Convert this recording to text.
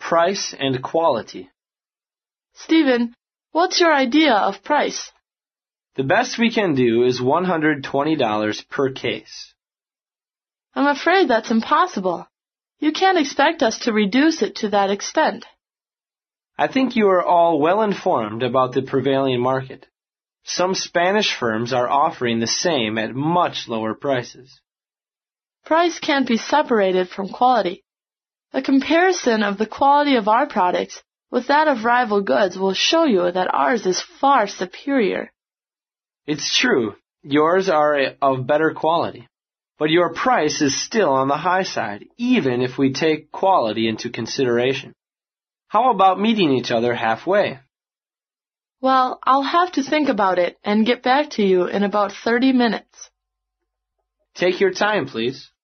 price and quality. Stephen, what's your idea of price? The best we can do is $120 per case. I'm afraid that's impossible. You can't expect us to reduce it to that extent. I think you are all well informed about the prevailing market. Some Spanish firms are offering the same at much lower prices. Price can't be separated from quality. A comparison of the quality of our products with that of rival goods will show you that ours is far superior. It's true, yours are of better quality, but your price is still on the high side, even if we take quality into consideration. How about meeting each other halfway? Well, I'll have to think about it and get back to you in about 30 minutes. Take your time, please.